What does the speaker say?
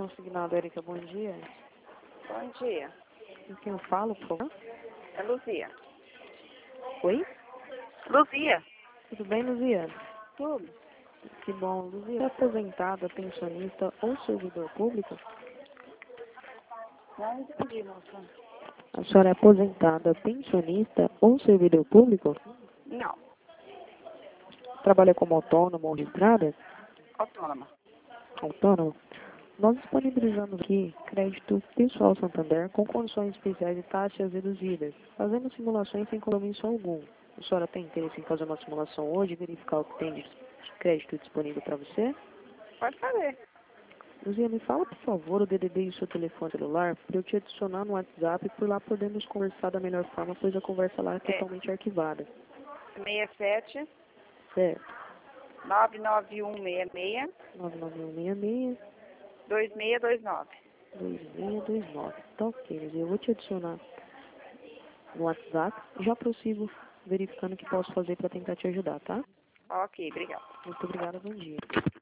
consignado, Érica, bom dia. Bom dia. Com quem eu falo, por favor? É Luzia. Oi? Luzia. Tudo bem, Luziane? Tudo. Que bom. Luziane é aposentada, pensionista ou servidor público? Não entendi, moça. A senhora é aposentada, pensionista ou servidor público? Não. Trabalha como autônomo ou registrada? Autônoma. Autônomo? Nós disponibilizamos aqui crédito pessoal Santander com condições especiais e taxas reduzidas, fazendo simulações sem compromisso algum. A senhora tem interesse em fazer uma simulação hoje e verificar o que tem de crédito disponível para você? Pode fazer. Luzia, me fala, por favor, o DDD e o seu telefone celular para eu te adicionar no WhatsApp e por lá podemos conversar da melhor forma, pois a conversa lá é totalmente arquivada. 67 Certo. 99166 99166 2629. 2629. Tá ok, Luzia, eu vou te adicionar no WhatsApp e já prossigo verificando o que posso fazer para tentar te ajudar, tá? Ok, obrigada. Muito obrigada, bom dia.